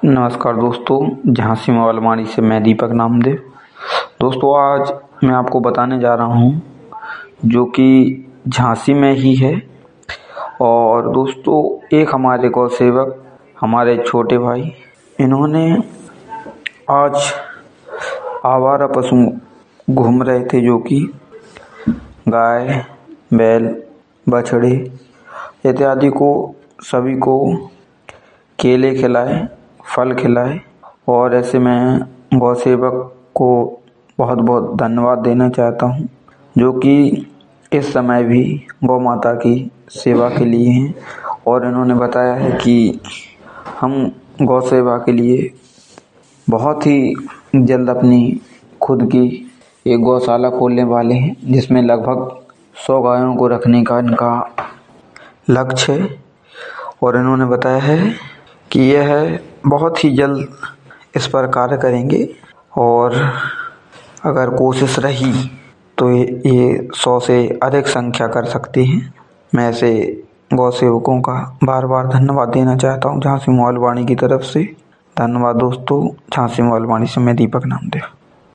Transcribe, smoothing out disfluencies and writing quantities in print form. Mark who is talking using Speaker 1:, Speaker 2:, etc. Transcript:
Speaker 1: नमस्कार दोस्तों, झांसी मॉलवाड़ी से मैं दीपक नामदेव। दोस्तों, आज मैं आपको बताने जा रहा हूँ जो कि झांसी में ही है। और दोस्तों, एक हमारे गौ सेवक, हमारे छोटे भाई, इन्होंने आज आवारा पशु घूम रहे थे जो कि गाय, बैल, बछड़े इत्यादि को सभी को केले खिलाए, फल खिलाए। और ऐसे मैं गौ सेवक को बहुत बहुत धन्यवाद देना चाहता हूँ जो कि इस समय भी गौ माता की सेवा के लिए हैं। और इन्होंने बताया है कि हम गौ सेवा के लिए बहुत ही जल्द अपनी खुद की एक गौशाला खोलने वाले हैं, जिसमें लगभग 100 गायों को रखने का इनका लक्ष्य है। और इन्होंने बताया है कि यह बहुत ही जल्द इस पर कार्य करेंगे और अगर कोशिश रही तो ये 100 से अधिक संख्या कर सकते हैं। मैं ऐसे गौ सेवकों का बार बार धन्यवाद देना चाहता हूँ झांसी मॉलवाड़ी की तरफ से। धन्यवाद दोस्तों। झांसी मॉलवाड़ी से मैं दीपक नामदेव।